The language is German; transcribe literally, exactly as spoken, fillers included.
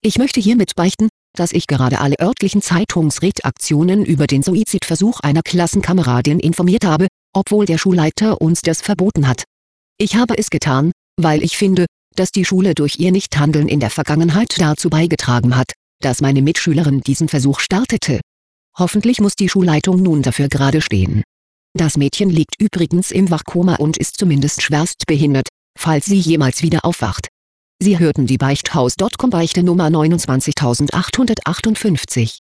Ich möchte hiermit beichten, dass ich gerade alle örtlichen Zeitungsredaktionen über den Suizidversuch einer Klassenkameradin informiert habe, obwohl der Schulleiter uns das verboten hat. Ich habe es getan, weil ich finde, dass die Schule durch ihr Nichthandeln in der Vergangenheit dazu beigetragen hat, dass meine Mitschülerin diesen Versuch startete. Hoffentlich muss die Schulleitung nun dafür gerade stehen. Das Mädchen liegt übrigens im Wachkoma und ist zumindest schwerst behindert, falls sie jemals wieder aufwacht. Sie hörten die Beichthaus Punkt com Beichte Nummer neunundzwanzigtausendachthundertachtundfünfzig.